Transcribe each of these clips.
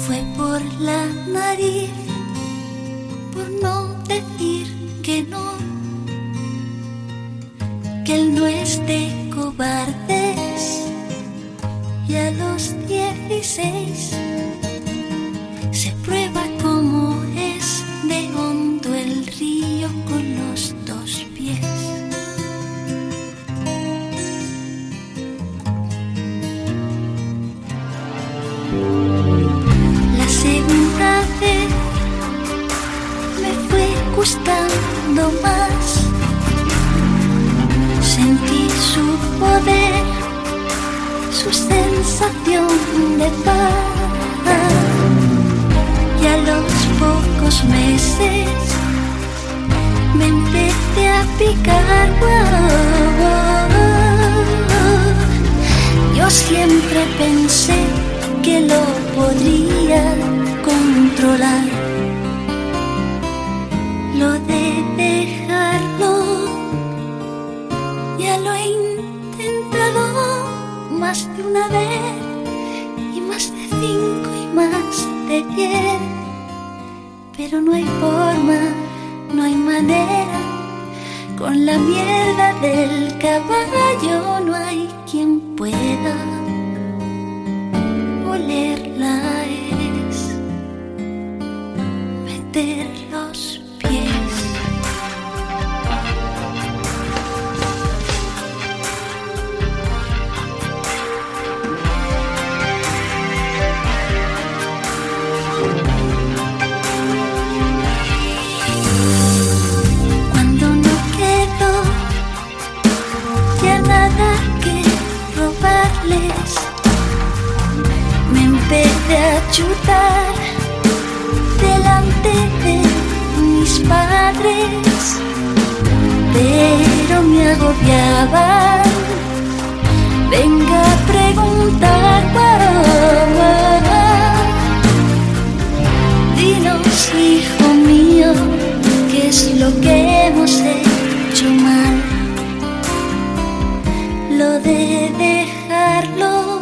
Fue por la nariz, por no decir que no, que él no es de cobardes. Y a los 16 se prueba cómo es de hondo el río con los dos pies. La segunda vez me fue gustando más. Sentí su poder, su sensación de paz. Y a los pocos meses me empecé a picar. Yo siempre pensé que lo podría controlar. Lo de dejarlo ya lo he intentado más de una vez, y más de 5 y más de 10, pero no hay forma, no hay manera. Con la mierda del caballo no hay quien pueda olerla, es meter los pies. Cuando no quedó ya nada que robarles, me empecé a chutar delante de mis padres, pero me agobiaban. Venga a preguntar, dinos, hijo mío, qué es lo que hemos hecho mal. Lo de dejarlo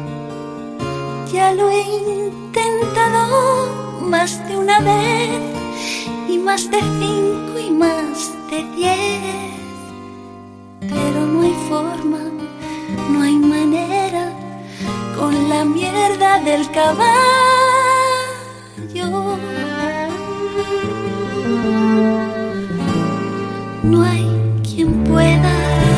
ya lo he intentado más de una vez, y más de 5 y más de 10, pero no hay forma, no hay manera. Con la mierda del caballo no hay quien pueda.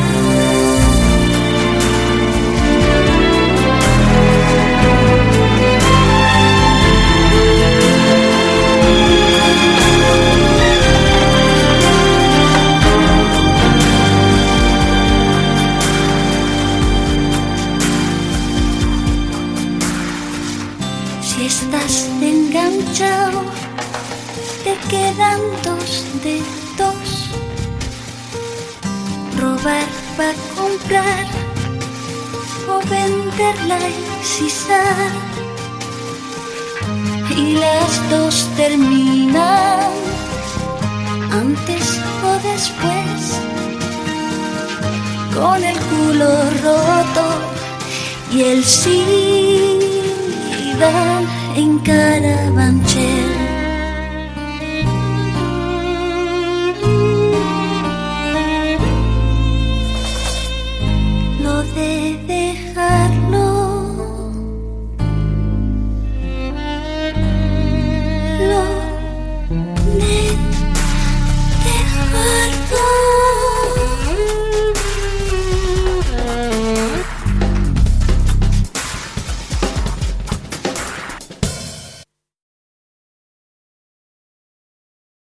Si estás enganchado, te quedan 2 dedos. Robar para comprar o venderla y sisar, y las 2 terminan antes o después, con el culo roto y el SIDA en Carabanchel.